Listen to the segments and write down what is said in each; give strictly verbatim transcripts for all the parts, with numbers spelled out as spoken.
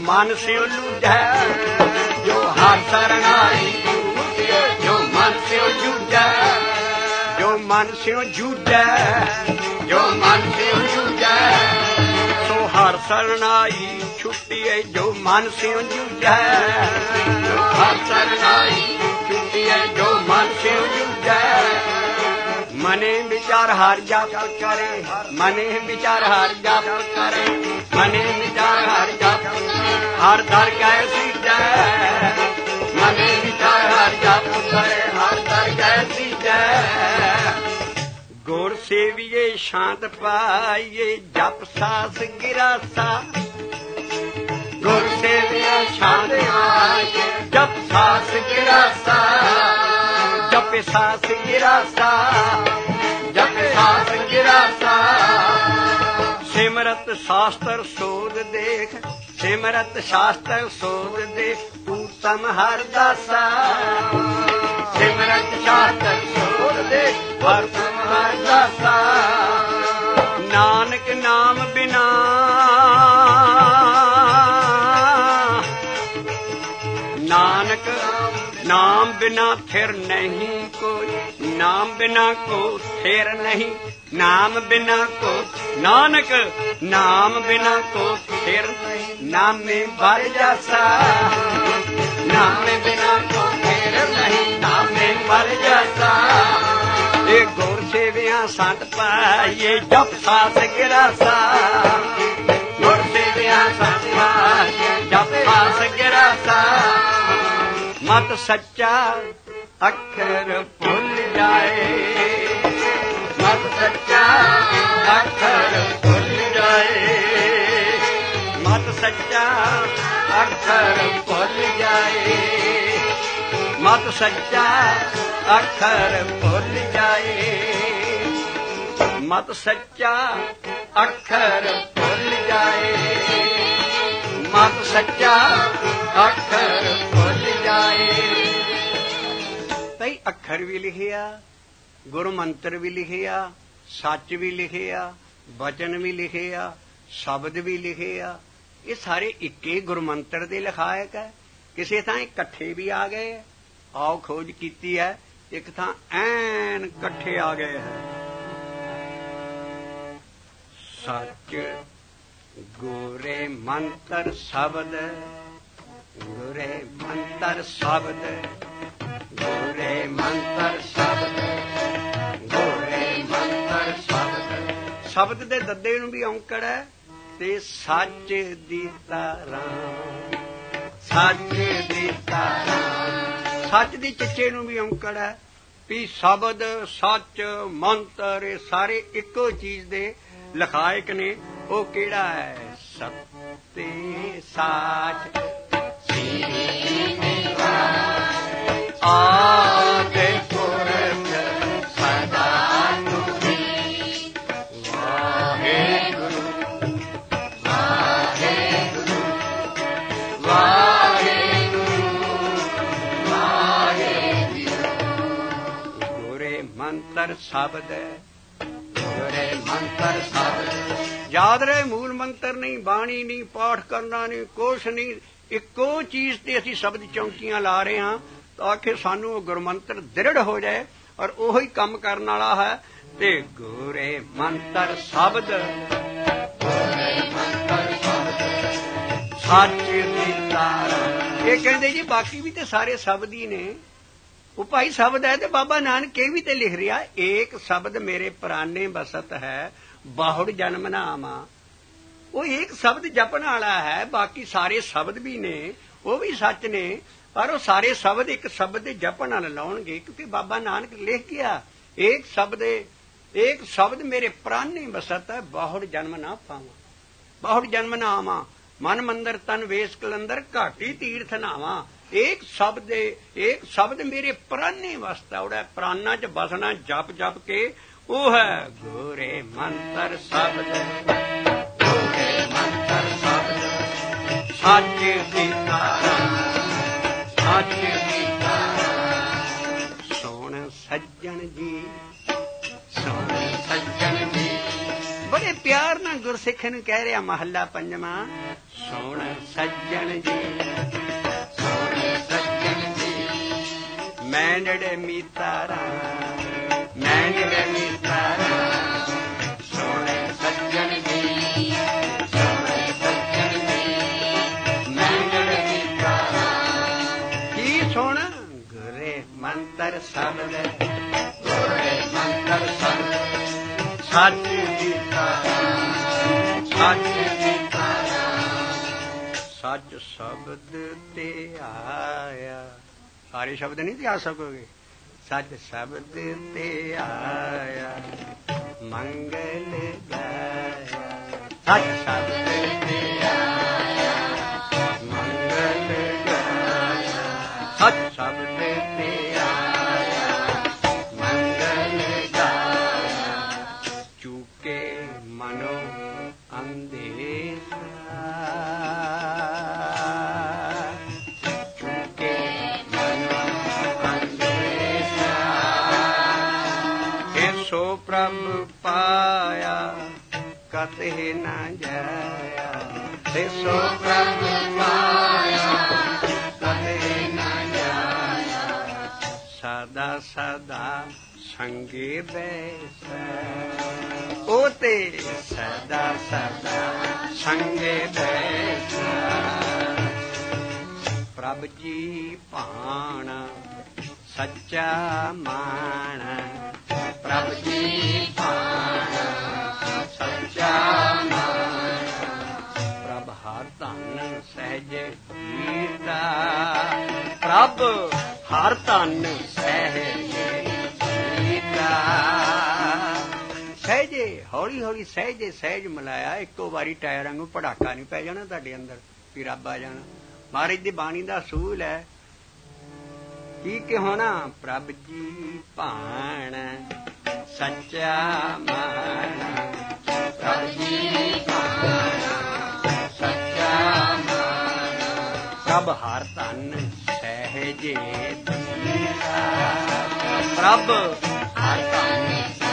मन से लूझै जो हर शरणाई छुटिए जो मन से जूझै जो मन से जूझै जो मन से जूझै सो हर शरणाई छुटिए जो मन से जूझै जो हर शरणाई छुटिए जो मन से जूझै मने विचार हर जाप करे मने विचार हर जाप करे मने विचार हर जाप हर दर कैसी जय मने विचार हर जाप करे हर दर कैसी जय गुर सेविए शांत पाइए जप सास गिरासा गुर सेविए शांत पाइए जप सास गिरासा जप सास गिरासा जप सास गिरासा सिमरत शास्त्र सोध देख सिमरत शास्त्र सोध देख उत्तम हर दासा सिमरत शास्त्र सोध देख उत्तम हर दासा नानक नाम बिना नानक नाम बिना फिर नहीं कोई नाम बिना को फिर नहीं नाम बिना को नानक नाम बिना को फिर नहीं नाम में भर जासा नाम में बिना को फिर नहीं नाम में भर जासा ये गुर सेविया संत पाइए जप सास गिरासा गुर सेविया संत पाइए जप सास गिरासा मत सच्चा अक्षर भूल जाए मत सच्चा अक्षर भूल जाए मत सच्चा अक्षर भूल जाए मत सच्चा अक्षर भूल जाए मत सच्चा अक्षर भूल जाए मत सच्चा अक्षर भूल जाए कई अक्षर भी लिखे आ गुरु मंत्र भी लिखे आ सच भी लिखे आ वचन भी लिखे आ शब्द भी लिखे आ ये सारे इक्के गुरु मंत्र दे लिखायक है किसी थां इकट्ठे भी आ गए आओ खोज कीती है एक थां ऐन इकट्ठे आ गए है सच गोरे मंत्र शब्द गोरे मंत्र शब्द गोरे मंत्र शब्द गोरे मंत्र शब्द शब्द दे दद्दे नूं भी औंकड़ है ते सच दीता राम सच दीता राम सच दी चिच्चे नूं भी औंकड़ है भी शब्द सच मंत्र सारे इक्को चीज दे लखायक ने ओ केड़ा है सत्य साच आदि पुरख सदा तुझी वाहेगुरु वाहेगुरु वाहेगुरु वाहेगुरु गोरे मंत्र शब्द गोरे मंत्र शब्द याद रहे मूल मंत्र नहीं बाणी नहीं पाठ करना नहीं कुछ नहीं इक्को चीज ते असीं शब्द चौंकियां ला रहे हां ताकि सानू गुरमंत्र दृढ़ हो जाए और ओही काम करने वाला है ते गोरे मंत्र शब्द गोरे मंत्र शब्द सच दीता ये कहते जी बाकी भी ते सारे शब्द ही ने वो भाई शब्द है ते बाबा नानक ये भी ते लिख रहा एक शब्द मेरे प्राणे बसत है बाहुड़ जन्म नामा वो एक शब्द जपन वाला है बाकी सारे शब्द भी ने वो भी सच ने पर वो सारे शब्द एक शब्द जपन वाल लाउणगे क्योंकि बाबा नानक लिख गया एक शब्द एक शब्द मेरे प्राणे बसत है बाहुड़ जन्म ना पावा बाहुड़ जन्म ना आवा मन मंदिर तन वेश कलंदर घाटी तीर्थ नावा एक शब्द एक शब्द मेरे प्राणे वास्ता उड़ा प्राणा च बसना जप जप के वो है गोरे मंत्र शब्द गोरे मंत्र शब्द सच दीता सच दीता सोन सज्जन जी सोन सज्जन जी बड़े प्यार ना ਗੁਰਸਿੱਖ ਨੂੰ ਕਹਿ ਰਿਹਾ ਮਹੱਲਾ ਪੰਜਵਾਂ, ਸੁਣ ਸੱਜਣ ਜੀ ਸੁਣ ਸੱਜਣ ਜੀ ਮੈਂ ਨੇੜੇ ਮੀਤਾਰਾ ਮੈਂ ਨੇੜੇ ਮੀਤਾਰਾ ਸੁਣ ਸੱਜਣ ਜੀ ਸੁਣ ਸੱਜਣ ਜੀ ਮੈਂ ਨੇੜੇ ਮੀਤਾਰਾ। ਕੀ ਸੁਣ? ਗੁਰੇ ਮੰਤਰ ਸ਼ਬਦ ਗੁਰੇ ਮੰਤਰ ਸ਼ਬਦ ਸੱਚ ਦਿੱਤਾ ਸੱਚ ਦਿੱਤਾ ਸੱਚ ਸ਼ਬਦ ਤੇ ਆਇਆ। ਸਾਰੇ ਸ਼ਬਦ ਨਹੀਂ ਤੇ ਆ ਸਕੋਗੇ। ਸੱਚ ਸ਼ਬਦ ਤੇ ਆਇਆ ਮੰਗਲ ਗਾਇਆ ਸੱਚ ਸ਼ਬਦ ਤੇ ਆਇਆ ਮੰਗਲ ਗਾਇਆ ਸੱਚ ਸ਼ਬਦ ਤੇ ਆਇਆ ਮੰਗਲ ਗਾਇਆ। ਚੁਕੇ ਮਨੋ ਅੰਦੇਸਾ ਚੁਕੇ ਮਨੋ ਅੰਦੇਸਾ ਸੋ ਪ੍ਰਭ ਪਾਇਆ ਕਤੇ ਨਾ ਜਾਇਆ ਤੇ ਸੋ ਪ੍ਰਭ ਪਾਇਆ ਕਤੇ ਨਾ ਜਾਇਆ। ਸਦਾ ਸਦਾ ਸੰਗੇ ਬੈਸਾ ਉਹ ਤੇ ਸਦਾ ਸਦਾ ਸੰਗੇ ਬੈਸਾ। ਪ੍ਰਭ ਜੀ ਭਾਣਾ ਸੱਚਾ ਮਾਣ ਪ੍ਰਭ ਜੀ ਭਾਣਾ ਸੱਚਾ ਮਾਣ। ਪ੍ਰਭ ਹਰ ਧਨ ਸਹਿਜ ਜੀਤਾ ਪ੍ਰਭ ਹਰ ਧਨ ਸਹਿਜ ਜੀਤਾ। ਸਹਿਜੇ ਹੌਲੀ ਹੌਲੀ ਸਹਿਜੇ ਸਹਿਜ ਮਿਲਾਇਆ। ਇੱਕੋ ਵਾਰੀ ਟਾਇਰਾਂ ਨੂੰ ਪੜਾਕਾ ਨਹੀਂ ਪੈ ਜਾਣਾ ਤੁਹਾਡੇ ਅੰਦਰ ਵੀ ਰੱਬ ਆ ਜਾਣਾ। ਮਹਾਰਾਜ ਦੀ ਬਾਣੀ ਦਾ ਅਸੂਲ ਹੈ ਕੀ ਕਿ ਹੋਣਾ ਪ੍ਰਭ ਜੀ ਭਾਣ ਸੱਚਾ ਮਾਣ ਪ੍ਰਭ ਜੀ ਭਾਣ ਸੱਚਾ ਮਾਣ। ਪ੍ਰਭ ਹਰ ਧਨ ਸਹਿਜੇ ਦੀਤਾ ਪ੍ਰਭ ਹਰ ਧਨ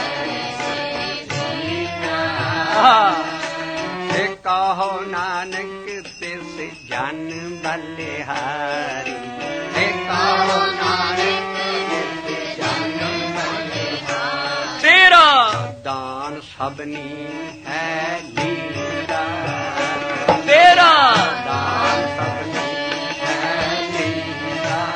ਤੇ ਕਹੋ ਨਾਨਕ ਤਿਸ ਜਨ ਬਲਿਹਾਰੀ ਤੇ ਕਹੋ ਨਾਨਕ ਤਿਸ ਜਨ ਬਲਿਹਾਰੀ। ਤੇਰਾ ਦਾਨ ਸਭਨੀ ਹੈ ਲੀਲਾ ਤੇਰਾ ਦਾਨ ਸਭਨੀ ਹੈ ਲੀਲਾ।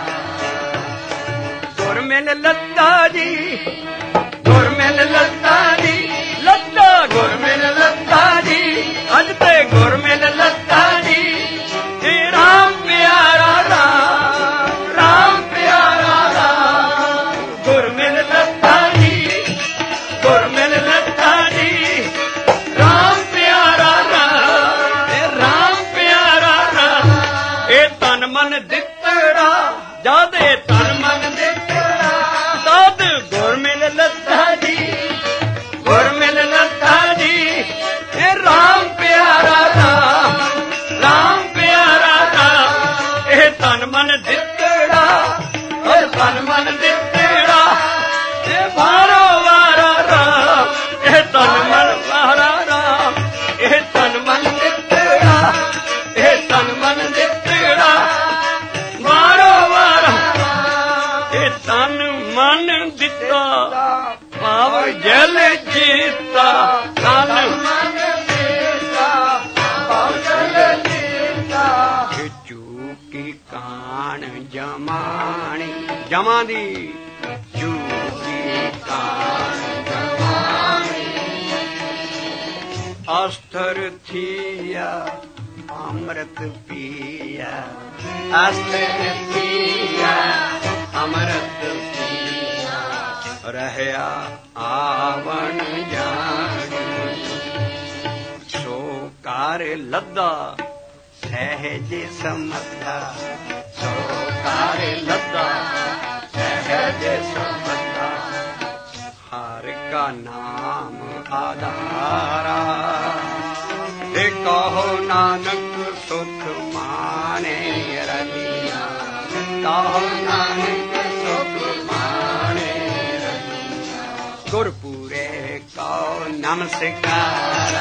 ਗੁਰ ਮਿਲ ਲੱਤਾ ਜੀ ਗੁਰ ਮਿਲ ਲੱਤਾ ਜੀ ਲੱਤਾ ਗੁਰ ਮਿਲ ਲੱਤਾ ਜੀ ਅੱਜ ਤੇ ਗੁਰ ਮਿਲ ਲੱਤਾ ਜੀ। ਇਹ ਰਾਮ ਪਿਆਰਾ ਰਾਮ ਰਾਮ ਪਿਆਰਾ ਰਾਮ ਗੁਰ ਮਿਲ ਲੱਤਾ ਜੀ ਗੁਰ ਮਿਲ ਲੱਤਾ ਜੀ ਰਾਮ ਪਿਆਰਾ ਰਾਮ ਇਹ ਰਾਮ ਪਿਆਰਾ ਰਾਮ। ਇਹ ਤਨ ਮਨ ਦਿੱਤੜਾ ਜਦ ਇਹ ਤਨ ਮਨ ਦਿੱਤੜਾ ਤਦ ਗੁਰ ਮਿਲ ਲੱਤਾ ਜੀ ਗੁਰ ਮਿਲ ਲੱਤਾ ਜੀ। ਇਹ ਰਾਮ ਪਿਆਰਾ ਰਾਮ ਰਾਮ ਪਿਆਰਾ ਰਾਮ। ਇਹ ਤਨ ਮਨ ਦਿੱਤੜਾ ਇਹ ਤਨ ਮਨ ਦਿੱਤੜਾ ਇਹ ਵਾਰੋ ਵਾਰਾ ਰਾਮ ਇਹ ਤਨ ਮਨ ਵਾਰਾ ਰਾਮ। ਇਹ ਤਨ ਮਨ ਦਿੱਤੜਾ ਇਹ ਤਨ ਮਨ ਦਿੱਤੜਾ ਵਾਰੋ ਵਾਰਾ ਇਹ ਤਨ ਮਨ ਦਿੱਤਾ ਭਾਵ ਜਲ ਜੀਤਾ ਤਨ ਮਨ ਦਿੱਤਾ ਭਾਵ ਜਲ ਜੀਤਾ। ਚੂਕੀ ਕਾਣ ਜਮਾਣੀ ਜਮਾਂ ਦੀ ਚੂਕੀ ਕਾਣ ਜਮਾਣੀ। ਅਸਥਰ ਥੀਆ ਅੰਮ੍ਰਿਤ ਪੀਆ ਅਸਥਰ ਥੀਆ ਅੰਮ੍ਰਿਤ ਪੀਆ। ਰਹਿਆ ਆਵਣ ਜਾਣੀ ਸੋ ਕਾਰ ਲੱਦਾ ਸਹਿਜ ਸਮੱਥਾ ਸੋ ਕਾਰ ਲੱਦਾ ਸਹਿਜ ਸਮੱਥਾ। ਹਰ ਕਾ ਨਾਮ ਆਧਾਰਾ ਤੇ ਕਹੋ ਨਾਨਕ ਸੁਖ ਮਾਣੇ ਰਲੀਆ ਕਹੋ ਨਾਨਕ ਸੁਖ ਮਾਣੇ ਰਲੀਆ। गुरपुरे को नमस्कारा।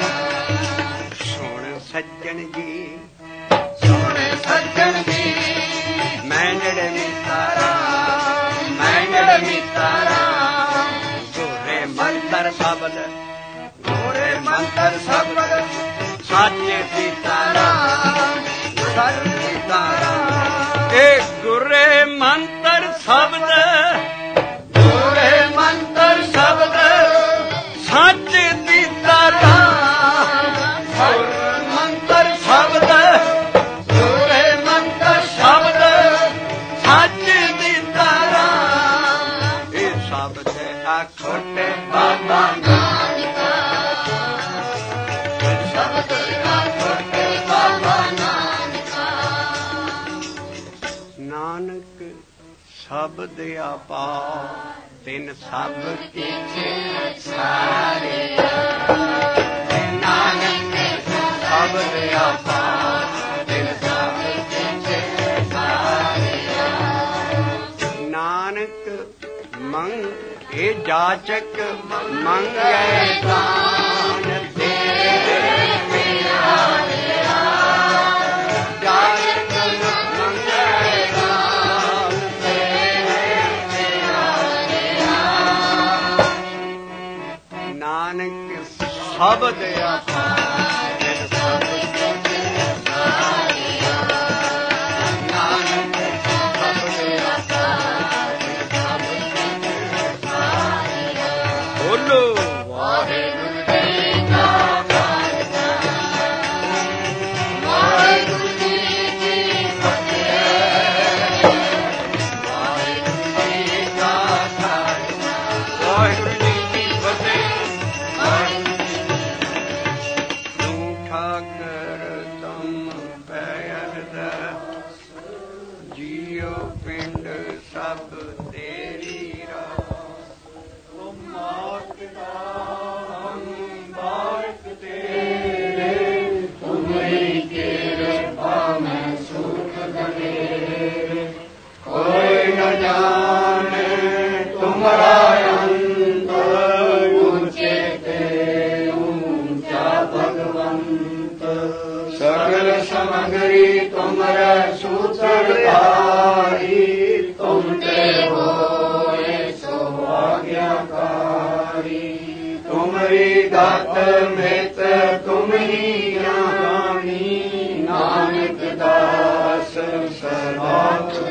सुन सज्जन जी सुन सज्जन जी मैं नड़ मितारा मैं नड़ मितारा। गोरे मंत्र शब्द गोरे मंत्र शब्द साचे सीतारा सर सीतारा। एक गुरे मंत्र शब्द गोरे मंत्र शब्द सच सीतारा। मंत्र शब्द गोरे मंत्र शब्द सच सीतारा। ये शब्द आखोटे बाबा नानका शब्द आखोटे बाबा नानका। नानक शब्द आपा तिन सब किछे सारे। नानक शब्द आपा तिन सब किछे सारे। नानक मंग ए जाचक मंगे दान दे मेरा जाचक मंगे दान दे मेरा। नानक शब्द आपा तिन सब किछे सारे। नानक शब्द आपा तिन सब किछे सारे। बोलो वाहिगुरु जी का खालसा वाहिगुरु जी की फतेह। वाहिगुरु जी का खालसा वाहिगुरु जी की फतेह। तू ठाकर तुम पैर जियो पिंड सब तेरी राह। तुम मात का हम बारक तेरे तुम्हारी कृपा में सुख गए। कोई न जाने तुम्हारा अंत ऊंचे ते ऊंचा भगवंत। सगल सामग्री तुम्हारा सूत्रधारी तुम ते होए सौभाग्यकारी। तुम्हारी दात मित तुम ही ज्ञानी नानक दास सदा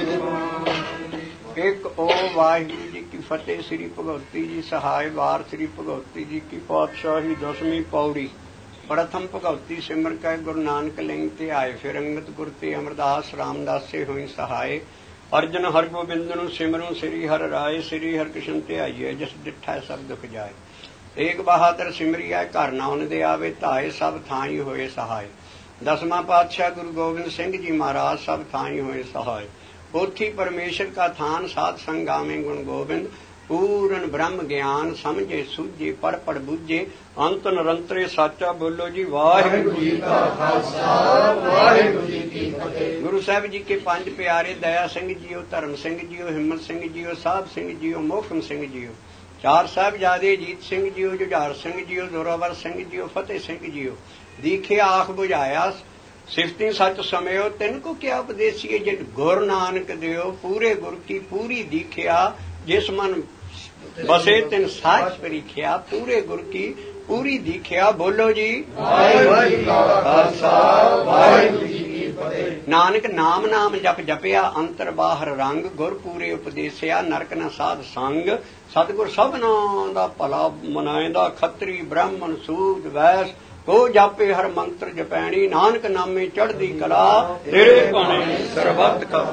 तुम। एक ओ वाहिगुरु जी की फतेह। श्री भगवती जी सहाय वार। श्री भगवती जी की पातशाही दसवीं पौड़ी। प्रथम भगवती सिमर कै गुरु नानक लिंग ते आए। फिर अंगत गुर ते अमरदास रामदास से हुई सहाय। अर्जन हर गोबिंद नु सिमरू श्री हर राय। श्री हर कृष्ण ते आइए जिस डिठा सब दुख जाए। एक बहादुर सिमरिया घर नाउन दे आवे धाए। सब थाई होए सहाय। दसवां पातशाह गुरु गोबिंद सिंह जी महाराज सब थाई होए सहाय। पोथी परमेश्वर का थान साध संगामे गुण गोबिंद। पूर्ण ब्रह्म ज्ञान समझे सूझे पढ़ पढ़ बूझे। अंत निरंतरे साचा बोलो जी वाहिगुरु जी का खालसा वाहिगुरु जी की फतेह। गुरु साहब जी के पांच प्यारे दया सिंह जीओ धर्म सिंह जीओ हिम्मत सिंह जीओ साहब सिंह जीओ मोहकम सिंह जीओ। चार साहिबजादे जीत सिंह जीओ जुझार सिंह जीओ जोरावर सिंह जीओ फतेह सिंह जीओ। दीखे आख बुझाया सिफती सच समयो। तिनको क्या उपदेशिए जिन गुर नानक दियो। पूरे गुर की पूरी दीखिया जिस मन बसे तिन साच परीखिया। पूरे गुर की पूरी दीखिया। बोलो जी वाहिगुरु जी का खालसा वाहिगुरु जी की फतेह। नानक नाम नाम जप जपिया अंतर बाहर रंग। गुर पूरे उपदेसिया नरक न साध संग। सतगुर सबना दा भला मनाएंदा। खत्री ब्राह्मण सूद वैस को जापे हर मंत्र जपैणी। नानक नामे चढ़दी कला तेरे भाने सरबत का।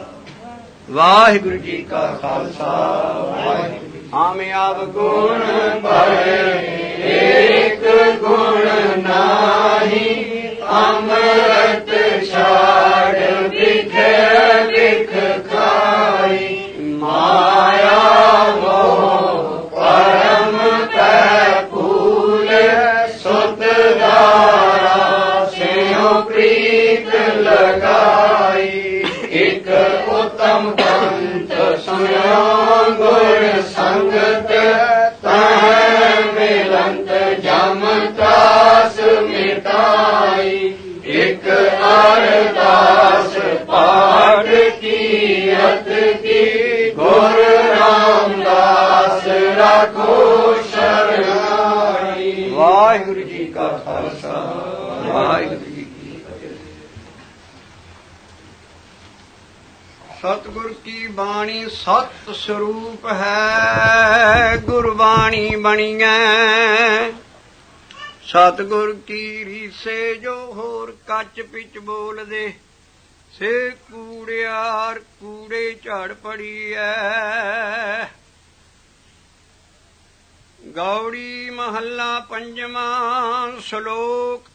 वाहिगुरु जी का खालसा वाहिगुरु। हम अब गुण भरे एक गुण नाही। अमृत छाड़ बिख बिख खाई। माया मोह परम पै फूल। सुत दारा स्यों प्रीत लगाई। एक उत्तम पंथ सुनो गुर संगत। ताई एक अरदास पाठ कीरत की गुर रामदास राखो शरणाई। वाहिगुरु जी का खालसा वाहिगुरु जी की फतेह। सतगुर की बाणी सत स्वरूप है गुरबाणी बनी है। सतगुर की रीसे जो होर कच पिच बोल दे से कूड़ियार कूड़े झाड़ पड़ी है। गौड़ी महला पंजवा श्लोक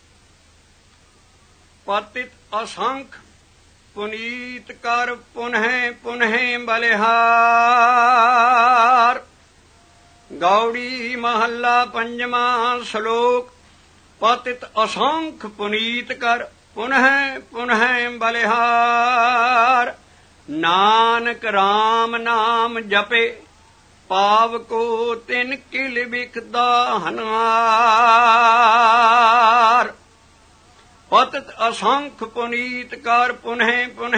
पतित असंख पुनीत कर पुनः पुनः बलिहार। गौड़ी महला पंजवा श्लोक पतित असंख पुनीत कर पुनः पुनः बलिहार। नानक राम नाम जपे पाव को तिन किल बिखदा हनहार। पतित असंख पुनीत कर पुनः पुनः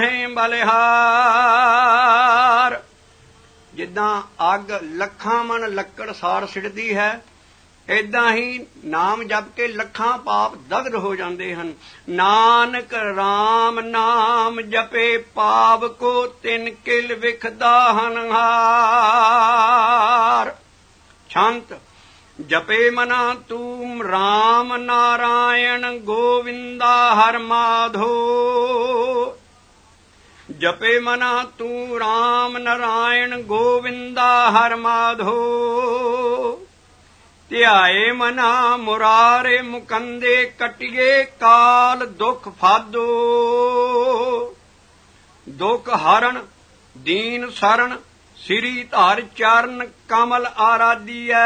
बलिहार। ਜਿੱਦਾਂ ਅੱਗ ਲੱਖਾਂ ਮਣ ਲੱਕੜ ਸਾੜ ਸਿੱਟਦੀ ਹੈ, ਏਦਾਂ ਹੀ ਨਾਮ ਜਪ ਕੇ ਲੱਖਾਂ ਪਾਪ ਦਗਧ ਹੋ ਜਾਂਦੇ ਹਨ। ਨਾਨਕ ਰਾਮ ਨਾਮ ਜਪੇ ਪਾਪ ਕੋ ਤਿਨ ਕਿਲ ਵਿਖਦਾ ਹਨਹਾਰ। ਛੰਤ ਜਪੇ ਮਨਾ ਤੂੰ ਰਾਮ ਨਾਰਾਇਣ ਗੋਵਿੰਦਾ ਹਰ ਮਾਧੋ। जपे मना तू राम नारायण गोविंदा हर माधो। ध्याए मना मुरारे मुकंदे कटिए काल दुख फादो। दुख हरण दीन शरण श्री धर चरण कमल आराधिया।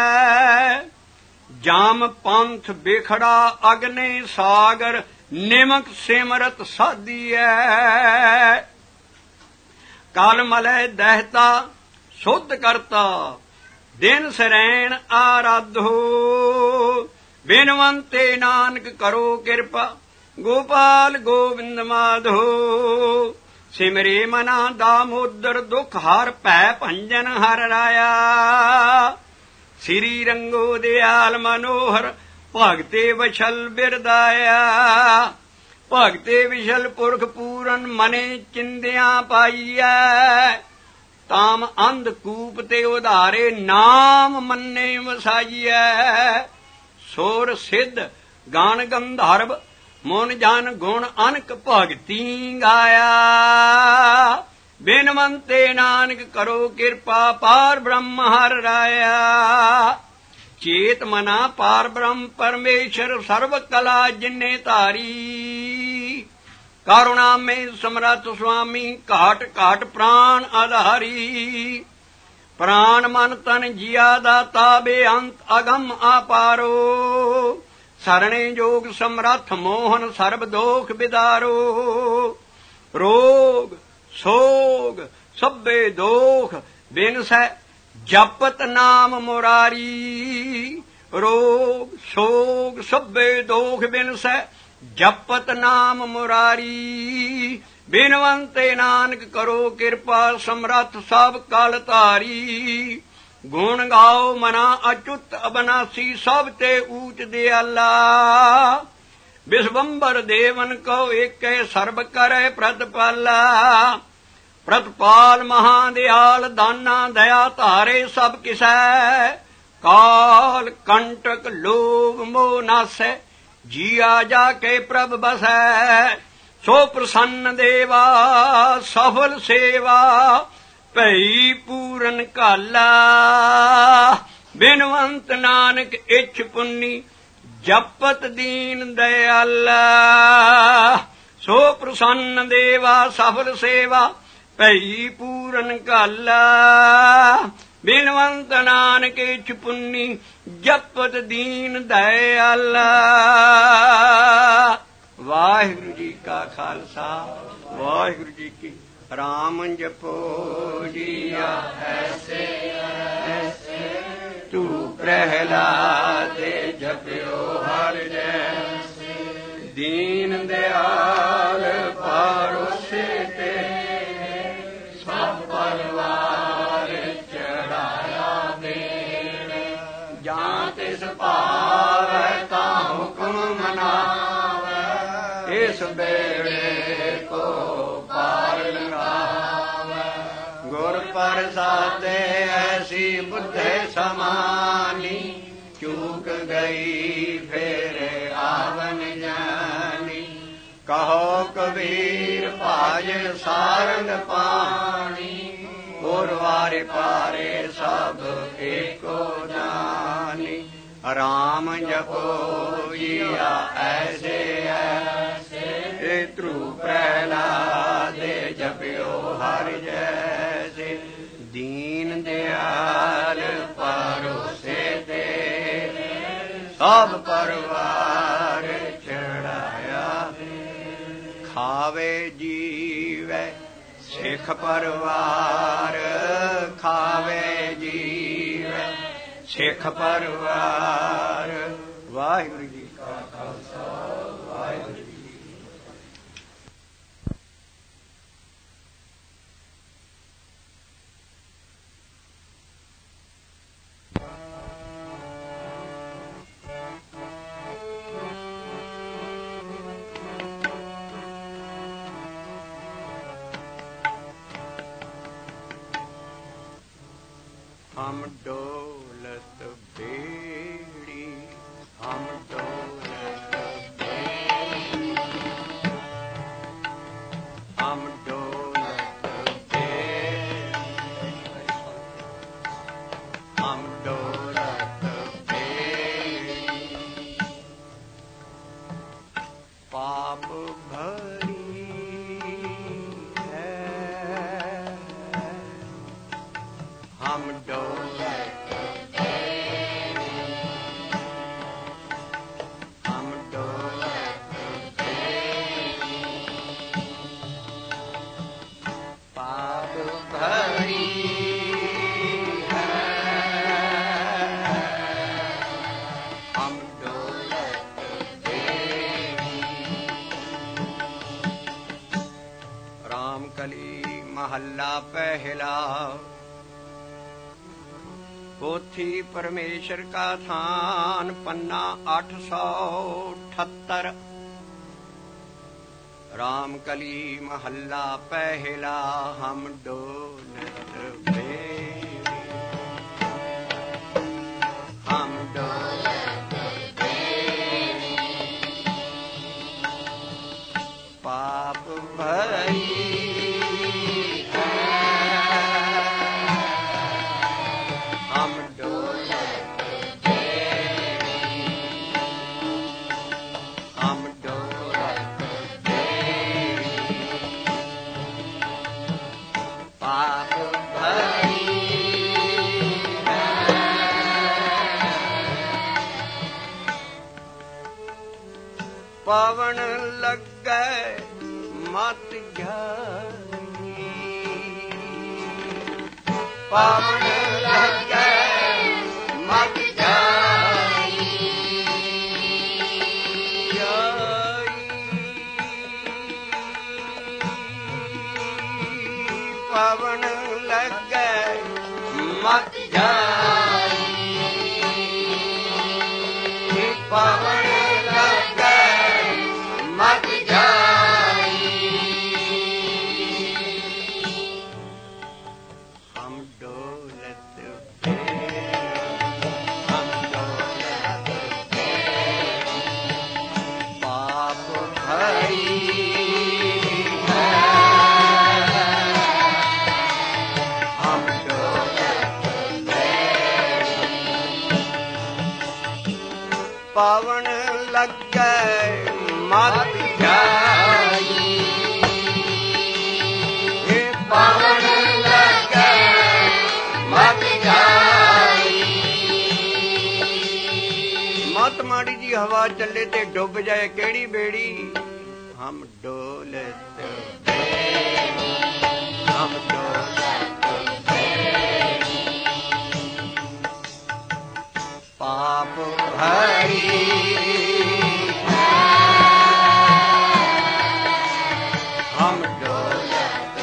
जाम पंथ बेखड़ा अग्नि सागर निमक सिमरत साधिया। कल मलय दहता शुद्ध करता दिन सरैन आराधो। बिनवंते नानक करो कृपा गोपाल गोविंद माधो। सिमरे मना दामोदर दुख हर भै भंजन हर राया। श्री रंगो दयाल मनोहर भगते वशल बिरदाया। भगते विशल पुरख पूरन मने चिंदिया पाईया। ताम अंधकूप ते उधारे नाम मन्ने वसाईया। सोर सिद्ध गान गंधर्व मुन जन गुण अनक भगती गाया। बिनवंते नानक करो कृपा पार ब्रह्म हर राया। चेत मना पार ब्रह्म परमेश्वर सर्व कला जिन्ने धारी। करुणा में समरथ स्वामी घाट घाट प्राण आधारी। प्राण मन तन जिया दाता बेअंत अगम आपारो। सरणे जोग समरथ मोहन सर्व दोख बिदारो। रोग सोग सब्बे दोख बिनसै जपत नाम मुरारी। रोग शोक सब्बे दोख बिनसै जपत नाम मुरारी। बिनवंते नानक करो कृपा समरथ सब कल धारी। गुण गाओ मना अच्युत अबनासी सब ते ऊच दयाला। विश्वंबर देवन को एक सर्व करे प्रतिपाला। प्रतिपाल महादयाल दाना दया धारे सब किसै। काल कंटक लोभ मोह नासै जिया जाके प्रभ बसै। सो प्रसन्न देवा सफल सेवा भई पूरन काला। बिनवंत नानक इच्छ पुन्नी जपत दीन दयाला। सो प्रसन्न देवा सफल सेवा भई पूरन काला। बिनवंत नानक इच्छ पुन्नी जपत दीन दयाला। वाहिगुरु जी का खालसा वाहिगुरु जी की। राम जपो जिया ऐसे ऐसे तू प्रहलाद जप्यो हर जैसे। ਜਾਂ ਤਿਸ ਭਾਵੈ ਤਾਂ ਹੁਕਮ ਮਨਾਵੈ ਇਸ ਬੇੜੇ ਕੋ ਪਾਰ ਲੰਘਾਵੈ ਗੁਰ ਪ੍ਰਸਾਦਿ ਐਸੀ ਬੁੱਧੇ ਸਮਾਨੀ ਚੂਕ ਗਈ ਫੇਰ ਆਵਨ ਜਾਨੀ ਕਹੋ ਕਬੀਰ ਭਾਜ ਸਾਰੰਗ ਪਾਣੀ ਗੁਰ ਵਾਰੇ ਪਾਰੇ ਸਭ ਏਕੋ ਜਾਨੀ ਰਾਮ ਜਪੋ ਜੀਆ ਐਸੇ ਐਸੇ ਧਰੂ ਪ੍ਰਹਿਲਾਦੇ ਜਪਿਓ ਹਰਿ ਜੈਸੇ ਦੀਨ ਦਿਆਲ ਪਰੋਸੇ ਤੇ ਸਭ ਪਰਵਾਰ ਚੜਾਇਆ ਖਾਵੇ ਜੀਵੈ ਸਿੱਖ ਪਰਵਾਰ ਖਾਵੇ ਜੀਵੈ ਸਿੱਖ ਪਰਵਾਰ ਵਾਹਿਗੁਰੂ ਜੀ ਕਾ ਖਾਲਸਾ ਵਾਹਿਗੁਰੂ ਜੀ हम डोलत बेड़ी हम डोलत बेड़ी हम डोलत बेड़ी हम डोलत बेड़ी पाप भरी है हम डोलत बेड़ी हम डोलत बेड़ी पाप भरी है हम डोलत बेड़ी रामकली महल्ला पहला पोथी परमेश्वर का थान पन्ना आठ सौ अठहत्तर रामकली महल्ला पहला हम डोलत बेड़ी हम डोलत बेड़ी पाप भरी पवन लगे मत जाई पवन लगे मत जाई पवन लगे मत जाई पवन लगे मत जाई हम डोलत बेड़ी हम डोलत बेड़ी पाप भरी है हम डोलत बेड़ी पावन लगे मत जाई पवन लगे मत जाई मत माड़ी जी हवा चले ते डुब जाए केड़ी बेड़ी हम डोलत बेड़ी हम डोलत बेड़ी पाप भरी हम डोलत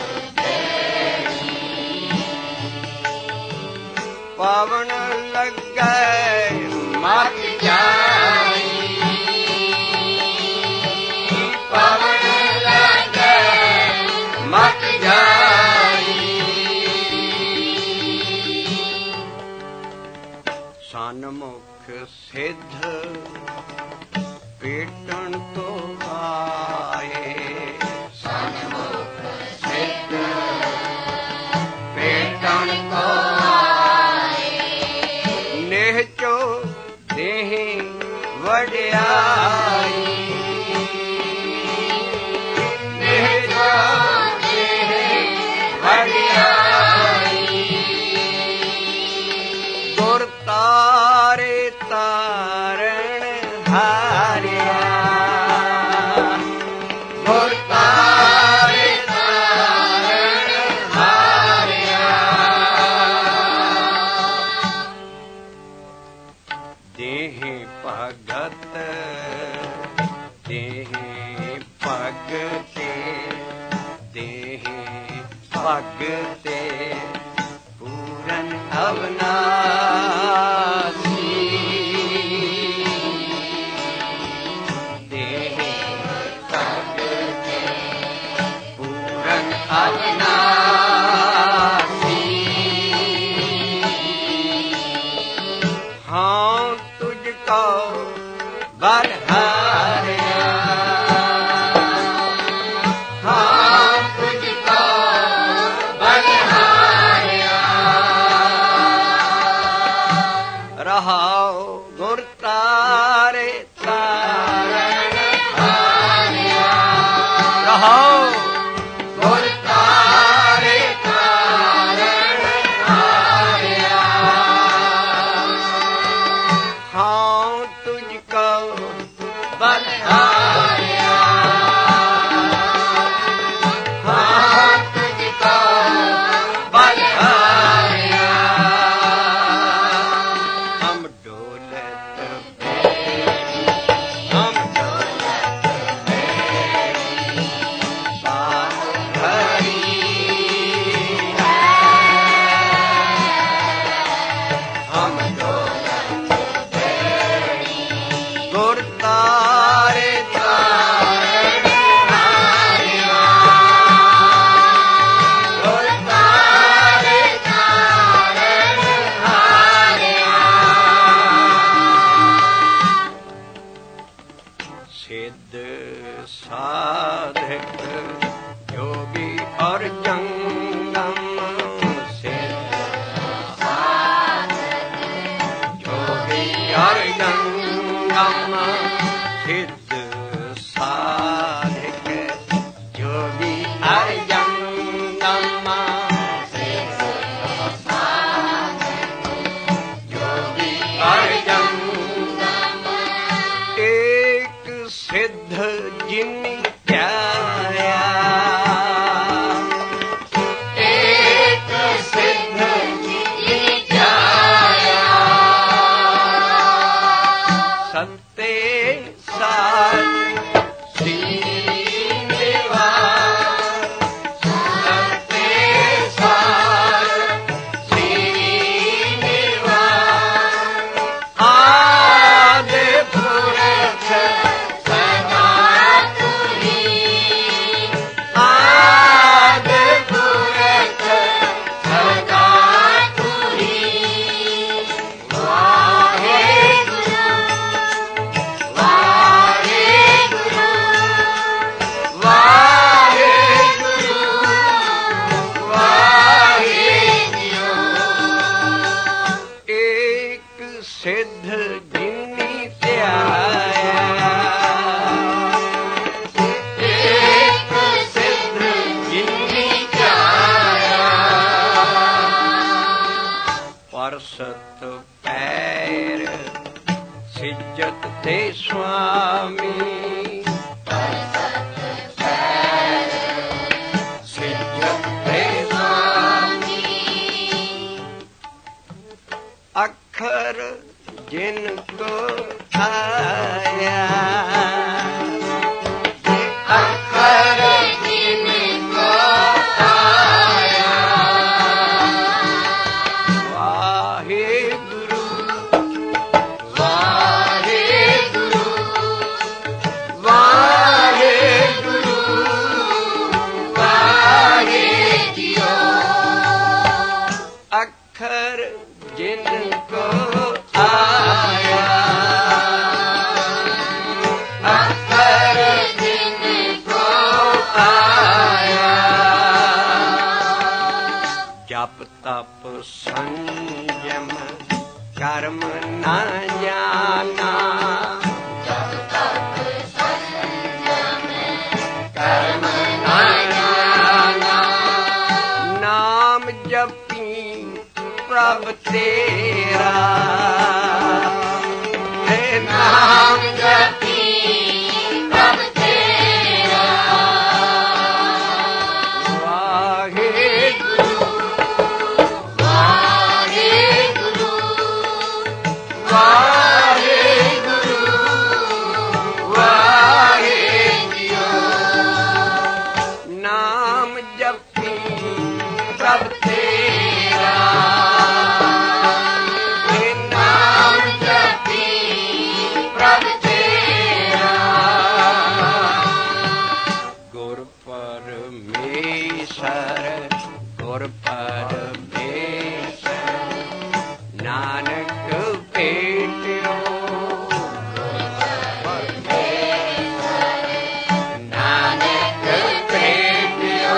बेड़ी पावन लगे सन्मुख सिद्ध पेटन तो आए, सन्मुख सिद्ध पेटन तो आए, निहचो देहि वड्याई, निहचो देहि वड्याई, गुर तारे तारण हारिया, गुर तारे तारण हारिया, देहि भगत देहि भगते, देहि भगते पूरन अविनाशी, देहि भगते पूरन अविनाशी, हाँ तुझको बरहारिया, हाँ तुझको बलिहारिया, रहाओ गुर तारे तारण हारिया, रहाओ गुर तारे तारण हारिया, हाँ तुझको बलिहारिया, हाँ तुझको बलिहारिया, हम डोलत बेरी, हम डोलत बेरी, बात भरी है, हम डोलत बेरी, गुर तारे तारण हारिया, गुर तारे तारण हारिया, सिद्ध साधक योगी और जंगम, सिद्ध साधक योगी और जंगम, सिद्ध साधक योगी और जंगम, सिद्ध साधक योगी और जंगम, एक सिद्ध जिन ध्याया, एक सिद्ध जिनि ध्याया, सत्य साध श्रीनिवास, सत्य साध श्रीनिवास, आदि पुरख सदा तुही, आदि पुरख सदा तुही, वाहेगुरु वाहेगुरु वाहेगुरु वाहेगुरु, एक सिद्ध जिनी त्याया, एक सिद्ध जिनि ध्याया, परसत पैर सिज्जत ते स्वामी, सिज्जत ते स्वामी, अखर जिनको आया, अखर जिनको आया, वाहेगुरु वाहेगुरु वाहेगुरु वाहेगियो, अखर जिनको ਤਪ ਸੰਜਮ ਕਰਮ ਨਾ ਜਾਣਾ, ਜਪ ਤਪ ਸੰਜਮ ਕਰਮ ਨਾ ਜਾਣਾ, ਨਾਮ ਜਪੀ ਪ੍ਰਭ ਤੇਰਾ, ਹੈ ਨਾਮ ਜਪੀ ਪ੍ਰਭ ਤੇਰਾ, ਵਾਹਿਗੁਰੂ ਵਾਹਿਗੁਰੂ ਵਾਹਿਗੁਰੂ ਵਾਹਿਗੁਰੂ, ਨਾਮ ਜਪੀ ਪ੍ਰਭ ਤੇਰਾ, ਹੈ ਨਾਮ ਜਪੀ ਪ੍ਰਭ ਤੇਰਾ, ਗੁਰ ਪਰਮੇਸ਼ਰ ਗੁਰ ਪਰਮੇਸ਼ਰ ਨਾਨਕ ਭੇਟਿਓ, ਨਾਨਕ ਭੇਟਿਓ,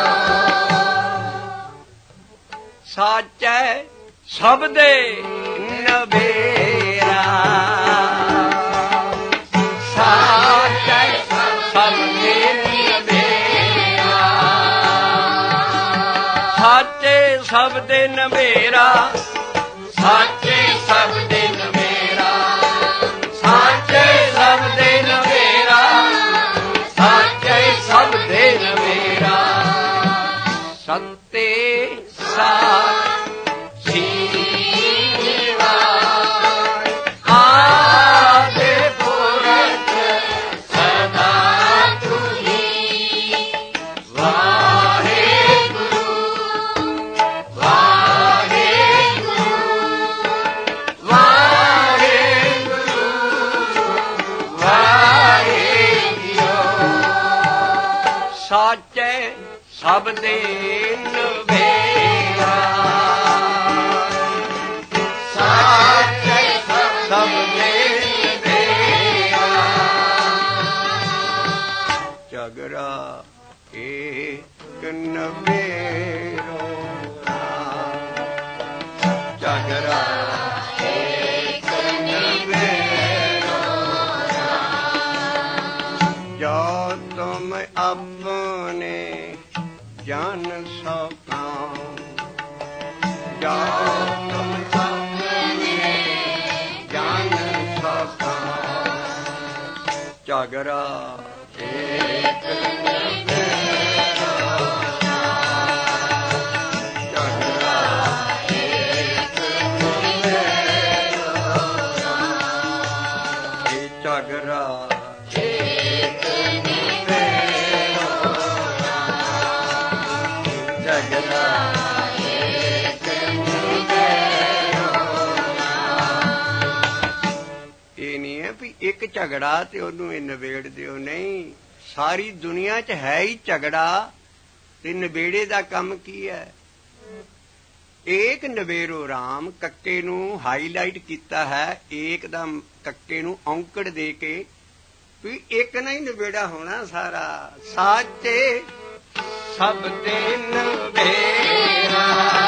ਸਾਚੈ ਸਬਦੇ ਨਬੇਰਾ, ਸਾਚੈ ਸਬਦੇ ਨਬੇਰਾ, ਸਾਚੇ ਸਬਦੇ ਨਬੇਰਾ, ਸਾਚੇ ਸਬਦੇ ਨਵੇਰਾ, ਸਾਚੇ ਸਬਦੇ ਨਬੇਰਾ, ਸਾਚੇ ਸਬਦੇ ਨਬੇਰਾ, ਸੱਤੇ ਸਾਚ ਜੀਵਾ ਆਦੇ ਪੁਰਖ ਸਦਾ ਤੁਹੀ, ਵਾਹਿਗੁਰੂ ਵਾਹਿਗੁਰੂ ਵਾਹਿਗੁਰੂ ਵਾਹਿਗੁਰੂ, ਸਾਚੇ ਸਬਦੇ ਨਬੇਰਾ, ਸਾਚੇ ਸਬਦੇ ਨਬੇਰਾ, ਝਗੜਾ ਏਕ ਨਬੇਰੋ ਰਾਮ, ਝਗੜਾ ਏਕ ਨਵੇਰਾ, ਜੋ ਤੁਮ ਆਪਣੇ ਜਨ ਸਕਾਂ, ਜੋ ਤੁਮ ਆਪਣੇ ਜਨ ਸਕਾਂ, ਝਗੜਾ ਏਕ ਨਬੇਰਾ, ਝਗੜਾ ਏਕ ਨਬੇਰਾ, ਇਹ ਝਗੜਾ ਏਕ ਝਗੜਾ ਏਕ ਨਵੇਰਾ, ਇਹ ਨਹੀਂ ਹੈ ਵੀ ਇੱਕ ਝਗੜਾ ਤੇ ਉਹਨੂੰ ਇਹ ਨਿਬੇੜ ਦਿਓ, ਨਹੀਂ, ਸਾਰੀ ਦੁਨੀਆ 'ਚ ਹੈ ਹੀ ਝਗੜਾ, ਤੇ ਨਿਬੇੜੇ ਦਾ ਕੰਮ ਕੀ ਹੈ? ਏਕ ਨਵੇਰੋ ਰਾਮ, ਕੱਕੇ ਨੂੰ ਹਾਈਲਾਈਟ ਕੀਤਾ ਹੈ, ਏਕ ਦਾ ਕੱਕੇ ਨੂੰ ਔਂਕੜ ਦੇ ਕੇ ਵੀ ਇੱਕ ਨਾ ਹੀ ਨਿਬੇੜਾ ਹੋਣਾ ਸਾਰਾ, ਸਾਚੇ ਸਭ ਦੇ ਨਵੇਰਾ,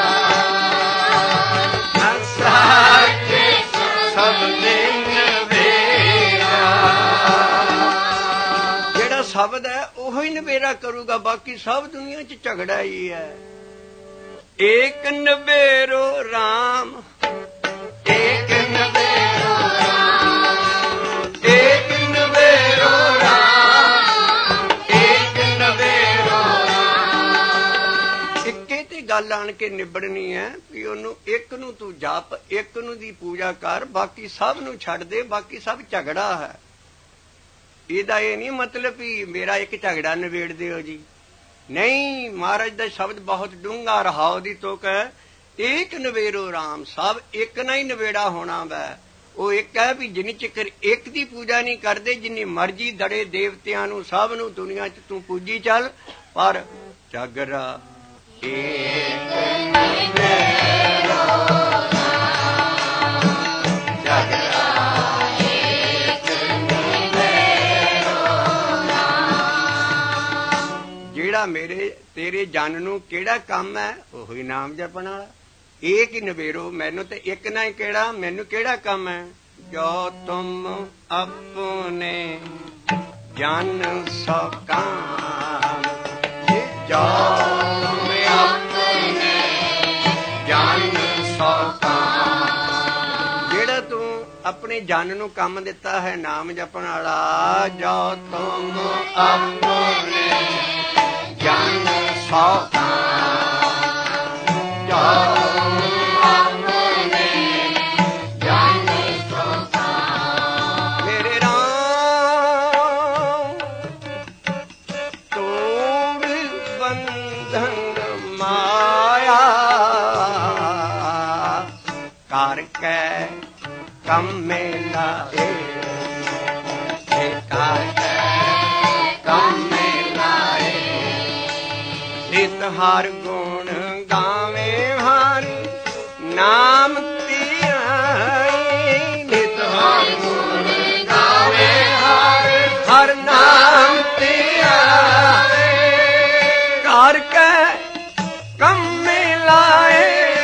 ਸਾਚੇ ਸਭ ਦੇ ਨਵੇਰਾ, ਜਿਹੜਾ ਸ਼ਬਦ ਹੈ ਉਹੋ ਹੀ ਨਵੇਰਾ ਕਰੂਗਾ, ਬਾਕੀ ਸਭ ਦੁਨੀਆ 'ਚ ਝਗੜਾ ਹੀ ਹੈ। ਏਕ ਨਵੇਰੋ ਰਾਮ, ਏਕ ਨਵੇਰੋ ਰਾਮ, ਏਕ ਨਵੇਰੋ ਰਾਮ, ਏਕ ਨਵੇਰੋ ਰਾਮ, ਇੱਕੇ ਤੇ ਗੱਲ ਆਣ ਕੇ ਨਿਬੜਨੀ ਹੈ ਵੀ ਉਹਨੂੰ ਇੱਕ ਨੂੰ ਤੂੰ ਜਪ, ਇੱਕ ਨੂੰ ਦੀ ਪੂਜਾ ਕਰ, ਬਾਕੀ ਸਭ ਨੂੰ ਛੱਡ ਦੇ, ਬਾਕੀ ਸਭ ਝਗੜਾ ਹੈ। ਇਹਦਾ ਇਹ ਨਹੀਂ ਮਤਲਬ ਵੀ ਮੇਰਾ ਇੱਕ ਝਗੜਾ ਨਿਬੇੜ ਦਿਓ ਜੀ, ਨਹੀਂ, ਮਹਾਰਾਜ ਦਾ ਸ਼ਬਦ ਬਹੁਤ ਡੂੰਘਾ ਰਹਾਉ ਦੀ ਤੁਕ ਹੈ, ਏਕ ਨਵੇਰੋ ਰਾਮ, ਸਭ ਇੱਕ ਨਾ ਹੀ ਨਵੇੜਾ ਹੋਣਾ ਵੈ। ਉਹ ਇੱਕ ਹੈ ਵੀ ਜਿੰਨੀ ਚਿਕਰ ਇੱਕ ਦੀ ਪੂਜਾ ਨਹੀਂ ਕਰਦੇ, ਜਿੰਨੀ ਮਰਜ਼ੀ ਦੜੇ ਦੇਵਤਿਆਂ ਨੂੰ ਸਭ ਨੂੰ ਦੁਨੀਆ 'ਚ ਤੂੰ ਪੂਜੀ ਚੱਲ, ਪਰ ਝਗੜਾ ਏਕ ਨਵੇਰੋ ਰਾਮ, ਝਗੜਾ ਜਿਹੜਾ ਮੇਰੇ ਤੇਰੇ ਜਨ ਨੂੰ ਕਿਹੜਾ ਕੰਮ ਹੈ, ਉਹੀ ਨਾਮ ਜਪਣ ਵਾਲਾ। एक ही नवेरो, मैनू तो एक ना ही केड़ा, मैनू केड़ा काम है। जो तुम अपने जन सो काम, जो तुम अपने जन सो काम, जेड़ा तू अपने जन नू काम दिता है नाम जपण वाला। जो तुम अपने जन सो काम, जो कम में लाए, कम में लाए, नित हर गुण गावे हरि नाम तियाई, नित हर गुण गावे हरि हर नाम तियाई, कर के कम में लाए,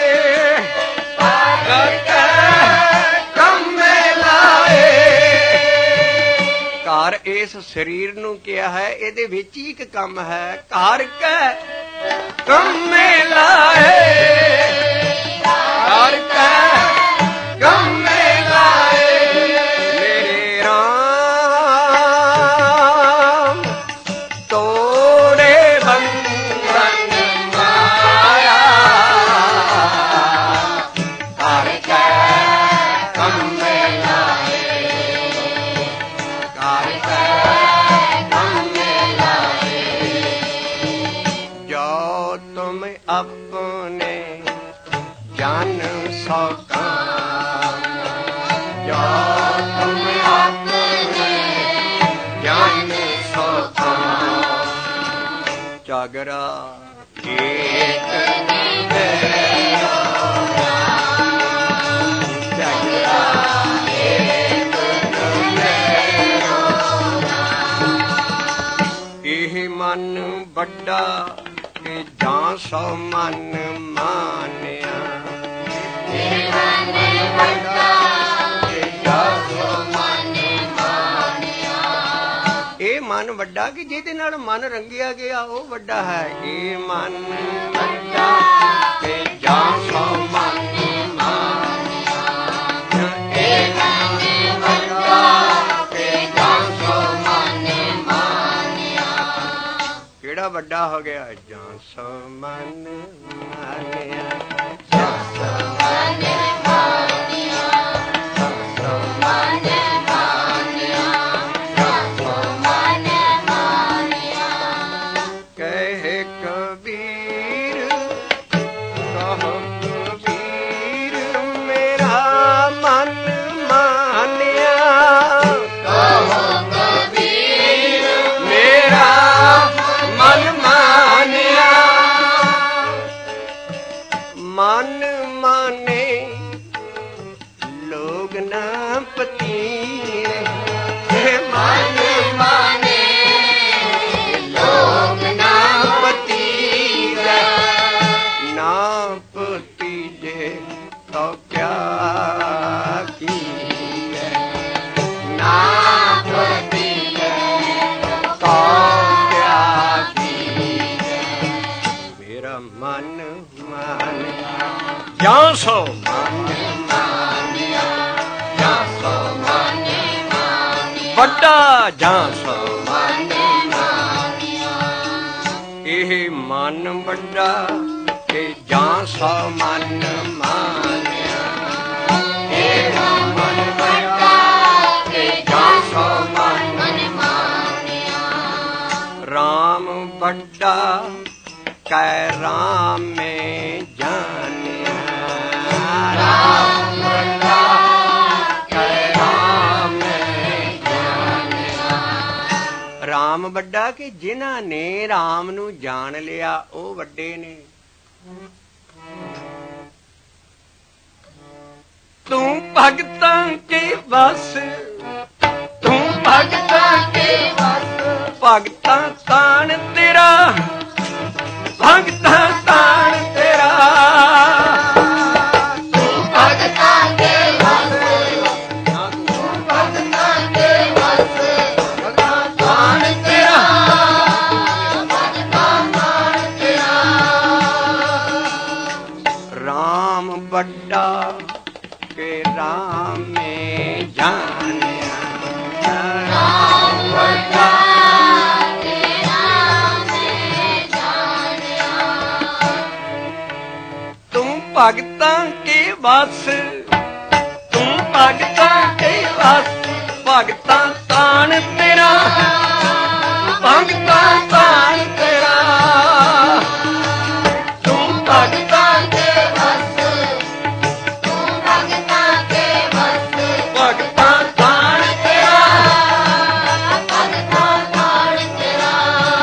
घर इस शरीर नू किया है, इहदे विच ही एक काम है। घर के कम में लाए, घर के कम में लाए, मेरे राम तोड़े बंधन माया, घर के कम में लाए, तुम अपने जन सो काम, जो तुम अपने जन सो काम, जागरा एक तेरो जागरा एक तेरो, यह मन बड़ा जां सो मन मानिया, ये मन वड्डा कि जिहदे नाल मन रंगिया गया वो वड्डा है। ये मन वड्डा कि जां सो मन मानिया, ये मन वड्डा कि जां सो मन मानिया, केड़ा वड्डा हो गया? जां सो मन मानिया, जां सो मन मानिया, जां सो मन मानिया, जां सो मन मानिया, कहे कबीर कहो कबीर मेरा मन मानिया, कहो कबीर मेरा मन मानिया, मन माने लोग ना पतीरे, मन माने लोग ना पतीरे, ना पतीजे तो क्या कीजे, ना पतीजे तो क्या कीजे, मेरा मन मानिया, जां सो मन मानिया, जां सो मन मानिया, वड्डा जां सो मन मानिया, यह मन वड्डा कि जां सो मन मानिया, यह मन वड्डा कि जां सो मन मानिया, राम वड्डा कै राम में जानिया, राम वड्डा कै राम में जानिया, राम वड्डा कि जिन्हां ने राम नू जान लिया वो वड्डे ने। तू भगतां के बस, तू भगतां के बस, भगतां तान तेरा, भगतां तान तेरा, ਜਾਣਿਆ ਨਾਮ ਵੱਡਾ ਤੇਰਾ ਮੈਂ ਜਾਣਿਆ। ਤੂੰ ਭਗਤਾਂ ਕੇ ਵਸ, ਤੂੰ ਭਗਤਾਂ ਕੇ ਵਸ, ਭਗਤਾਂ ਤਾਣ ਤੇਰਾ, ਭਗਤਾਂ ਤਾਣ ਤੇਰਾ। ਤੂੰ ਭਗਤਾਂ ਦੇ ਵਸ, ਤੂੰ ਭਗਤਾਂ ਦੇ ਵਸ, ਭਗਤਾਂ ਤਾਣ ਤੇਰਾ, ਭਗਤਾਂ ਤਾਣ ਤੇਰਾ।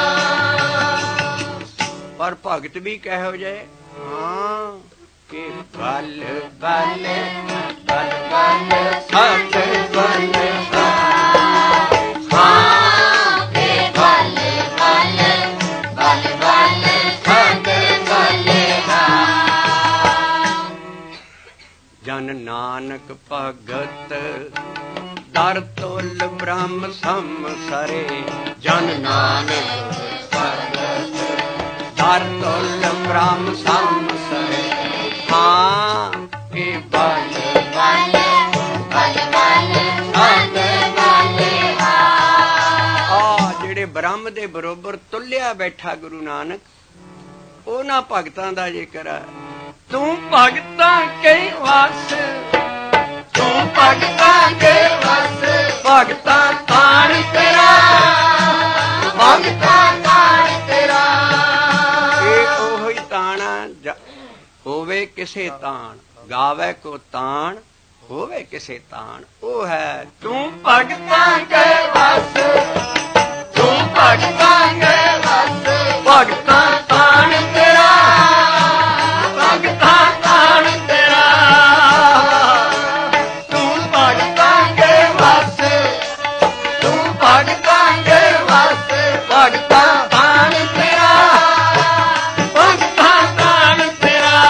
ਪਰ ਭਗਤ ਵੀ ਕਹੋ ਜੇ ਹਾਂ ਕਿ ਬਲ ਬਲ ਬਲ ਬਲ ਸਤ ਬਲ ਹਾਂ ਕੇ ਬਲ ਬਲ ਬਲ ਬਲ ਸਤ ਬਲੇਗਾ। ਜਨ ਨਾਨਕ ਭਗਤ ਦਰ ਤੁਲ ਬ੍ਰਹਮ ਸੰਸਰੇ। ਜਨ ਨਾਨਕ ਭਗਤ ਦਰ ਤੁਲ ਬ੍ਰਹਮ ਸੰਸਰੇ। ਹਾਂ ਕਿ ਬਲ ਬਲ ਬਲ ਬਲ ਸਤ ਬਲੇਗਾ। ਆ ਜਿਹੜੇ ਬ੍ਰਹਮ ਦੇ ਬਰੋਬਰ ਤੁਲਿਆ ਬੈਠਾ ਗੁਰੂ ਨਾਨਕ, ਉਹਨਾਂ ਭਗਤਾਂ ਦਾ ਜ਼ਿਕਰ ਹੈ। ਤੂੰ ਭਗਤਾਂ ਕੇ ਵਸ, ਤੂੰ ਭਗਤਾਂ ਕੇ ਵਸ, ਭਗਤਾਂ ਤਾਣ ਤੇਰਾ, ਭਗਤਾਂ ਤਾਣ ਤੇਰਾ। ਇਹ ਉਹੀ ਤਾਣਾ ਹੋਵੇ ਕਿਸੇ ਤਾਣ, ਗਾਵੇ ਕੋ ਤਾਣ ਹੋਵੇ ਕਿਸੇ ਤਾਣ, ਉਹ ਹੈ ਤੂੰ ਭਗਤਾਂ ਕੇ ਵਸ, ਤੂੰ ਭਗਤਾਂ ਕੇ ਵਸ, ਭਗਤਾਂ ਤਾਣ ਤੇਰਾ, ਭਗਤਾਂ ਤਾਣ ਤੇਰਾ। ਤੂੰ ਭਗਤਾਂ ਕੇ ਵਸ, ਤੂੰ ਭਗਤਾਂ ਕੇ ਵਸ, ਭਗਤਾਂ ਤਾਣ ਤੇਰਾ, ਭਗਤਾਂ ਤਾਣ ਤੇਰਾ।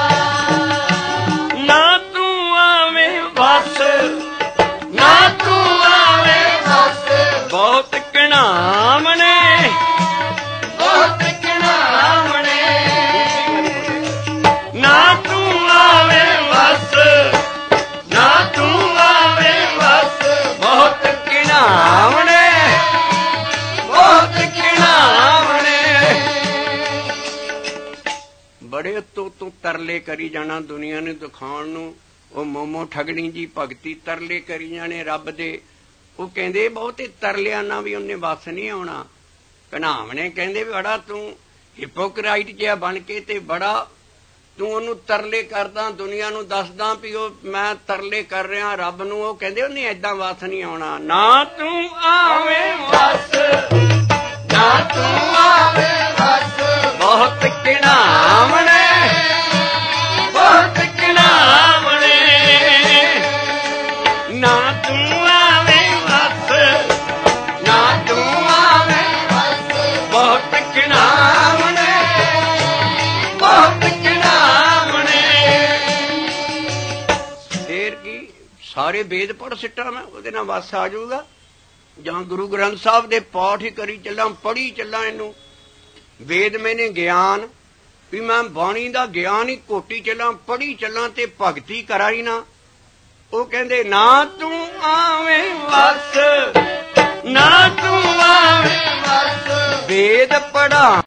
ਨਾ ਤੂੰ ਆਵੇਂ ਵਸ, ਨਾ ਤੂੰ ਆਵੇਂ ਵਸ, ਬਹੁਤ ਘਣਾਵਣੇ, ਬਹੁਤ ਘਣਾਵਣੇ। ਨਾ ਤੂੰ ਆਵੇਂ ਵਸ, ਨਾ ਤੂੰ ਆਵੇਂ ਵਸ, ਬਹੁਤ ਘਣਾਵਣੇ, ਬਹੁਤ ਘਣਾਵਣੇ। ਬੜੇ ਉੱਤੋਂ ਤੋਂ ਤਰਲੇ ਕਰੀ ਜਾਣਾ ਦੁਨੀਆ ਨੂੰ ਦਿਖਾਉਣ ਨੂੰ। ਉਹ ਮੋਮੋ ਠਗਣੀ ਜੀ ਭਗਤੀ ਤਰਲੇ ਕਰੀ ਜਾਣੇ ਰੱਬ ਦੇ। ਉਹ ਕਹਿੰਦੇ ਬਹੁਤੇ ਤਰਲਿਆਂ ਨਾਲ ਵੀ ਉਹਨੇ ਵਸ ਨਹੀਂ ਆਉਣਾ। ਘਣਾਵਣੇ ਕਹਿੰਦੇ ਬੜਾ ਤੂੰ ਹਿਪੋਕਰਾਈਟ ਜਿਹਾ ਬਣ ਕੇ ਤੇ ਬੜਾ ਤੂੰ ਉਹਨੂੰ ਤਰਲੇ ਕਰਦਾ, ਦੁਨੀਆ ਨੂੰ ਦੱਸਦਾ ਵੀ ਉਹ ਮੈਂ ਤਰਲੇ ਕਰ ਰਿਹਾ ਰੱਬ ਨੂੰ। ਉਹ ਕਹਿੰਦੇ ਉਹਨੇ ਏਦਾਂ ਵਸ ਨਹੀਂ ਆਉਣਾ। ਨਾ ਤੂੰ ਆਵੇਂ ਵਸ, ਨਾ ਤੂੰ ਆਵੇਂ ਵਸ, ਬਹੁਤ ਘਣਾਵਣੇ, ਬਹੁਤ ਘਣਾਵਣੇ। ਨਾ ਤੂੰ ਆਵੇਂ ਵਸ, ਨਾ ਤੂੰ ਆਵੇਂ ਵਸ, ਬਹੁਤ ਘਣਾਵਣੇ, ਬਹੁਤ ਘਣਾਵਣੇ। ਫੇਰ ਕੀ ਸਾਰੇ ਵੇਦ ਪੜ੍ਹ ਸਿੱਟਾਂ ਮੈਂ, ਉਹਦੇ ਨਾਲ ਵਸ ਆ ਜਾਊਗਾ। ਜਾਂ ਗੁਰੂ ਗ੍ਰੰਥ ਸਾਹਿਬ ਦੇ ਪਾਠ ਹੀ ਕਰੀ ਚੱਲਾਂ, ਪੜ੍ਹੀ ਚੱਲਾਂ ਇਹਨੂੰ। ਵੇਦ ਮੈਨੇ ਗਿਆਨ ਵੀ ਮੈਂ ਬਾਣੀ ਦਾ ਗਿਆਨ ਹੀ ਘੋਟੀ ਚੱਲਾਂ, ਪੜ੍ਹੀ ਚੱਲਾਂ ਤੇ ਭਗਤੀ ਕਰਾਂ ਹੀ ਨਾ। ਉਹ ਕਹਿੰਦੇ ਨਾ ਤੂੰ ਆਵੇਂ ਵਸ, ਨਾ ਤੂੰ ਆਵੇਂ ਵਸ, ਵੇਦ ਪੜ੍ਹਾ